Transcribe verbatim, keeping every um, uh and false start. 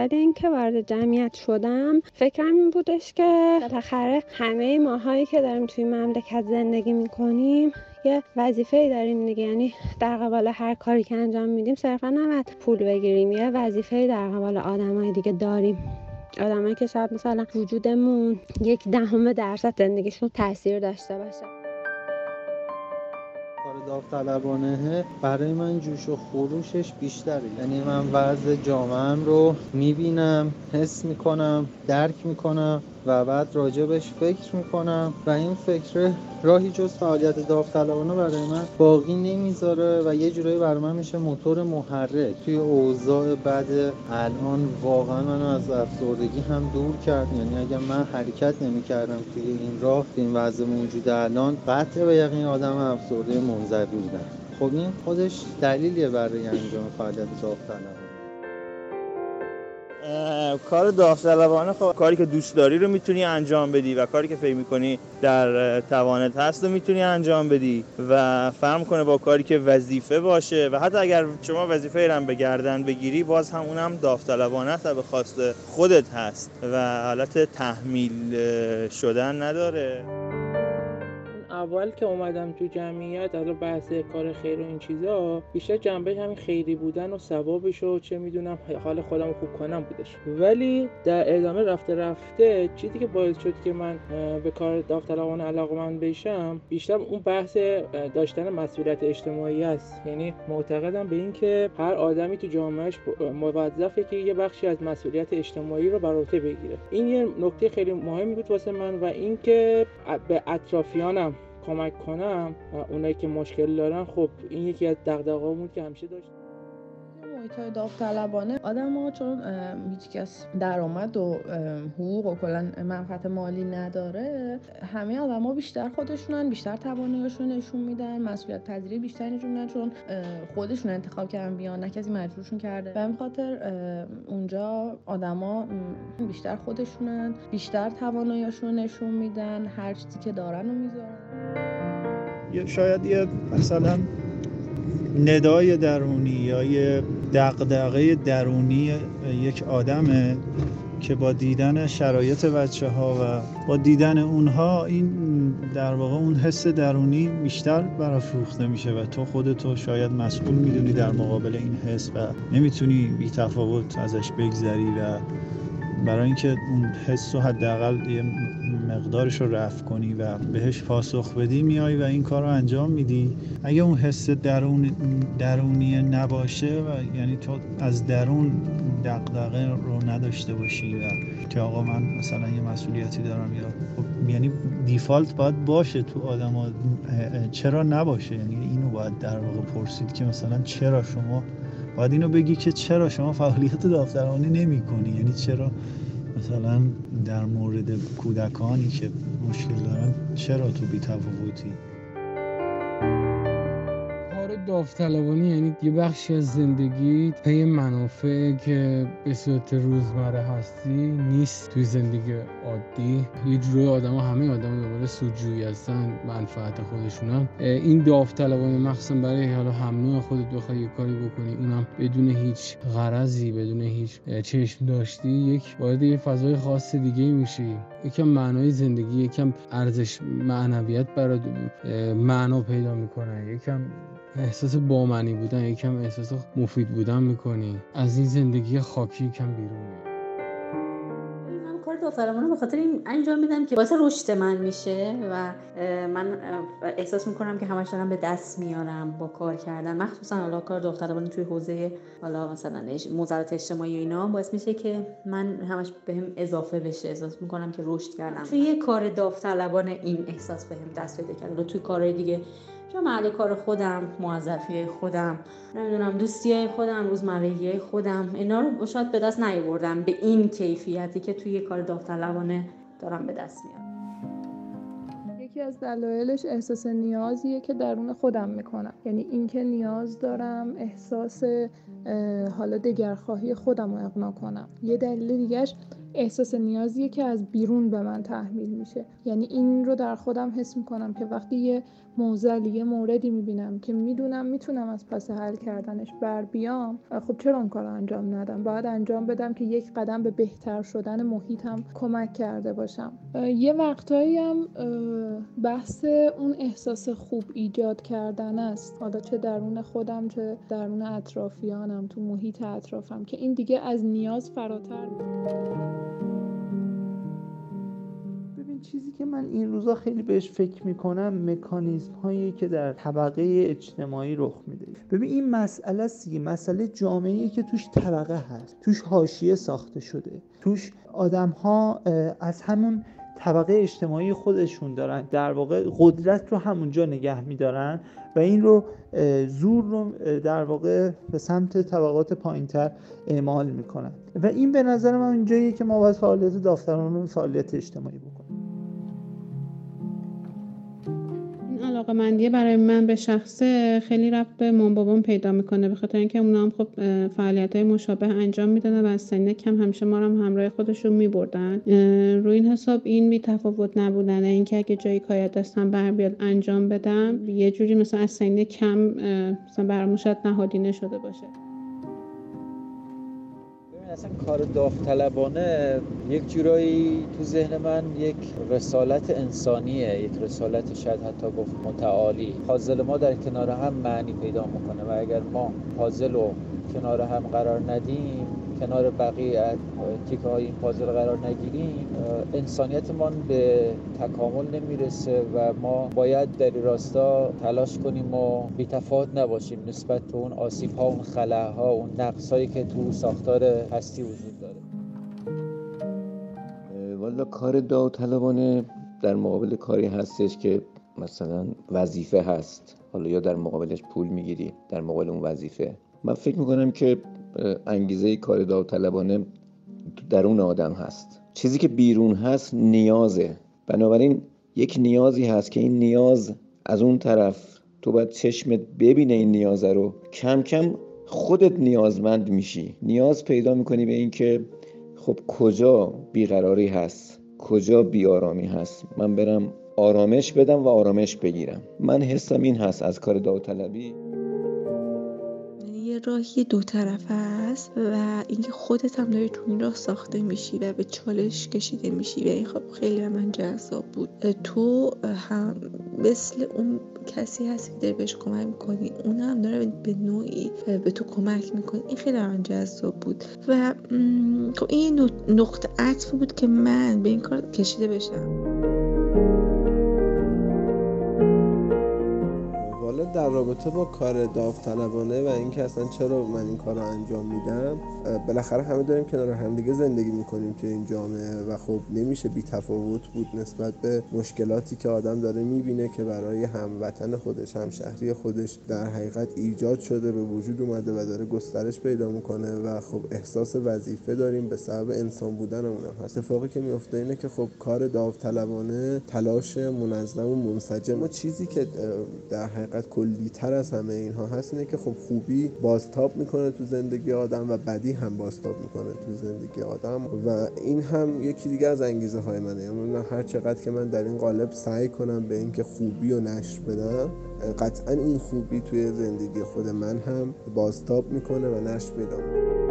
ولی اینکه وارد جمعیت شدم فکرم این بودش که بالاخره همه ماهایی که داریم توی مملکت زندگی میکنیم یه وظیفه‌ای داریم دیگه، یعنی در قبال هر کاری که انجام میدیم صرفا نباید پول بگیریم، یه وظیفه‌ای در قبال آدمای دیگه داریم. آدمایی که شاید مثلا وجودمون یک دهم درصد زندگیشون تاثیر داشته باشه. کار داوطلبانه برای من جوش و خروشش بیشتره، یعنی من وضع جامعه‌ام رو میبینم، حس میکنم، درک میکنم و بعد راجبش فکر میکنم و این فکر راهی جز فعالیت داوطلبانه برای من باقی نمیذاره و یه جورایی برای من میشه موتور محرک توی اوضاع بد الان. واقعا منو از افسردگی هم دور کرد، یعنی اگر من حرکت نمیکردم توی این راه، توی این وضع موجود الان، قطع به یقین آدم افسرده منزوی بودم. خب این خودش دلیلیه برای انجام فعالیت داوطلبانه. کار داوطلبانه خب کاری که دوست داری رو میتونی انجام بدی و کاری که فکر می‌کنی در توانت هست رو میتونی انجام بدی و فرق کنه با کاری که وظیفه باشه و حتی اگر شما وظیفه رو هم به گردن بگیری باز هم اونم داوطلبانه است و به خواست خودت هست و حالت تحمیل شدن نداره. اول که اومدم تو جمعیت، حالا بحث کار خیر و این چیزا، بیشتر جنبه همین خیری بودن و ثوابش و چه میدونم حال خودم رو خوب کنم بودش. ولی در ادامه رفته رفته چیزی که باعث شد که من به کار داوطلبانه علاقه‌مند بشم بیشتر اون بحث داشتن مسئولیت اجتماعی است. یعنی معتقدم به این که هر آدمی تو جامعهش موظفه که یه بخشی از مسئولیت اجتماعی رو بر عهده بگیره. این یه نکته خیلی مهمی بود واسه من و اینکه به اطرافیانم کمک کنم اونایی که مشکل دارن. خب این یکی از دغدغه‌هامون بود که همیشه داشت. محیط‌های داوطلبانه آدم‌ها چون هیچ کس درآمد و حقوق و کلا منفعت مالی نداره، همه آدم‌ها بیشتر خودشونن، بیشتر توانایی‌هاشون نشون میدن، مسئولیت پذیری بیشتری نشون میدن چون خودشون انتخاب کردن بیان، نه کسی مجبورشون کرده. به همین خاطر اونجا آدم‌ها بیشتر خودشونن، بیشتر توانایی‌هاشون نشون میدن، هر چیزی که دارن رو میذارن. یا شاید یه مثلا ندای درونی یا یه دغدغه درونی یک آدمه که با دیدن شرایط بچه‌ها و با دیدن اونها این در واقع اون حس درونی بیشتر برافروخته میشه و تو خودتو شاید مسئول میدونی در مقابل این حس و نمیتونی بی تفاوت ازش بگذری و برای اینکه اون حس رو حداقل یه مقدارش رو رفع کنی و بهش پاسخ بدی میای و این کار رو انجام میدی. اگه اون حس درون درونی نباشه و یعنی تو از درون دغدغه رو نداشته باشی و که آقا من مثلا یه مسئولیتی دارم، یا خب یعنی دیفالت باید باشه تو آدم‌ها، چرا نباشه؟ یعنی اینو باید در واقع پرسید که مثلا چرا شما باید اینو بگی که چرا شما فعالیت داوطلبانه نمی‌کنی، یعنی چرا مثلا در مورد کودکانی که مشکل دارن چرا تو بی‌تفاوتی؟ کار داوطلبانه یعنی یه بخشی از زندگی پی منافعی که به صورت روزمره هستی نیست. توی زندگی عادی یه جوری آدم ها همه آدم ها دوباره سودجویی هستن، منفعت خودشونن. این داوطلبانه مخصوصا برای حالا هم نوع خودت بخوای یه کاری بکنی اونم بدون هیچ غرضی، بدون هیچ چشم داشتی، یک وارد یه فضای خاص دیگه میشی، یکم معنای زندگی، یکم ارزش معنویت برات معنا پیدا میکنه، یکم احساس بامعنی بودن، یکم احساس مفید بودن میکنی، از این زندگی خاکی یکم بیرون میای. من کار داوطلبانه به خاطر این انجام میدم که واسه رشد من میشه و من احساس میکنم که همش دارم به دست میارم با کار کردن، مخصوصا حالا کار داوطلبانه توی حوزه حالا مثلا موزلات اجتماعی و اینا باعث میشه که من همش بهم اضافه بشه، احساس میکنم که رشد کردم. توی کار داوطلبانه این احساس بهم دست پیدا کرده. توی کارهای دیگه چون محل کار خودم، موظفی خودم، نمیدونم دوستیای خودم، روزمرگی خودم، اینا رو شاید به دست نیاوردم به این کیفیتی که توی کار داوطلبانه دارم به دست میارم. یکی از دلایلش احساس نیازیه که درون خودم میکنم، یعنی اینکه نیاز دارم احساس حالا دگرخواهی خودم رو اقناع کنم. یه دلیل دیگهش احساس نیازیه که از بیرون به من تحمیل میشه، یعنی این رو در خودم حس میکنم که وقتی یه معضلی، یه موردی میبینم که میدونم میتونم از پس حل کردنش بر بیام، خب چرا اون کار رو انجام ندم؟ باید انجام بدم که یک قدم به بهتر شدن محیطم کمک کرده باشم. یه وقتایی هم بحث اون احساس خوب ایجاد کردن است، حالا چه درون خودم چه درون اطرافیانم، تو محیط اطرافم، که این دیگه از نیاز فراتر ببین چیزی که من این روزا خیلی بهش فکر میکنم مکانیزم هایی که در طبقه اجتماعی رخ میده. ببین این مسئله سی مسئله جامعه‌ای که توش طبقه هست، توش حاشیه ساخته شده، توش آدم ها از همون طبقه اجتماعی خودشون دارن در واقع قدرت رو همونجا نگه میدارن و این رو زور رو در واقع به سمت طبقات پایینتر اعمال میکنن و این به نظر من اینجاییه که ما باید فعالیت داوطلبانه و فعالیت اجتماعی بکنیم. علاقه‌مندی برای من به شخصه خیلی ربط به مام بابام پیدا میکنه، به خاطر اینکه اونا هم خب فعالیت‌های مشابه انجام میدادن و از سن کم همیشه ما رو هم همراه خودشون میبردن. روی این حساب این بی تفاوت نبودن، اینکه اگه جایی کاری دستم بر بیاد انجام بدم، یه جوری مثلا از سن کم مثلا برام شاید نهادینه شده باشه. اصلا کار داوطلبانه یک جورایی تو ذهن من یک رسالت انسانیه، یک رسالت شاید حتی گفت متعالی. پازل ما در کنار هم معنی پیدا میکنه و اگر ما پازل رو کنار هم قرار ندیم، کنار بقیه تیکه های این پازل قرار نگیریم، انسانیتمان به تکامل نمیرسه و ما باید در این راستا تلاش کنیم و بی‌تفاوت نباشیم نسبت به اون آسیب ها، اون خلاها، اون نقص هایی که تو ساختار هستی وجود داره. والا کار داوطلبانه در مقابل کاری هستش که مثلا وظیفه هست، حالا یا در مقابلش پول میگیری در مقابل اون وظیفه. من فکر میکنم که انگیزه کار داوطلبانه درون آدم هست، چیزی که بیرون هست نیازه. بنابراین یک نیازی هست که این نیاز از اون طرف تو باید چشمت ببینه این نیاز رو، کم کم خودت نیازمند میشی، نیاز پیدا میکنی به این که خب کجا بیقراری هست، کجا بیارامی هست، من برم آرامش بدم و آرامش بگیرم. من حسم این هست از کار داوطلبی. یه راهی دو طرفه است و اینکه خودت هم داری تو این راه ساخته میشی و به چالش کشیده میشی و این خب خیلی به من جذاب بود. تو هم مثل اون کسی هستی که داری بهش کمک میکنی، اون هم داره به نوعی به تو کمک میکنی. این خیلی به من جذاب بود و خب این نقطه عطف بود که من به این کار کشیده بشم. در رابطه با کار داوطلبانه و اینکه اصلا چرا من این کار رو انجام میدم، بالاخره همه داریم کنار همدیگه زندگی میکنیم توی این جامعه و خب نمیشه بی تفاوت بود نسبت به مشکلاتی که آدم داره میبینه که برای هموطن خودش، همشهری خودش در حقیقت ایجاد شده، به وجود اومده و داره گسترش پیدا میکنه و خب احساس وظیفه داریم به سبب انسان بودنمون هست. اتفاقی که میفته اینه که خب کار داوطلبانه تلاش منظم و منسجم و چیزی که در حقیقت کلی تر از همه اینها هست اینه که خب خوبی بازتاب میکنه تو زندگی آدم و بدی هم بازتاب میکنه تو زندگی آدم و این هم یکی دیگه از انگیزه های منه. یعنی هر چقدر که من در این قالب سعی کنم به اینکه خوبی رو نشر بدم، قطعا این خوبی توی زندگی خود من هم بازتاب میکنه و نشر پیدا میکنه.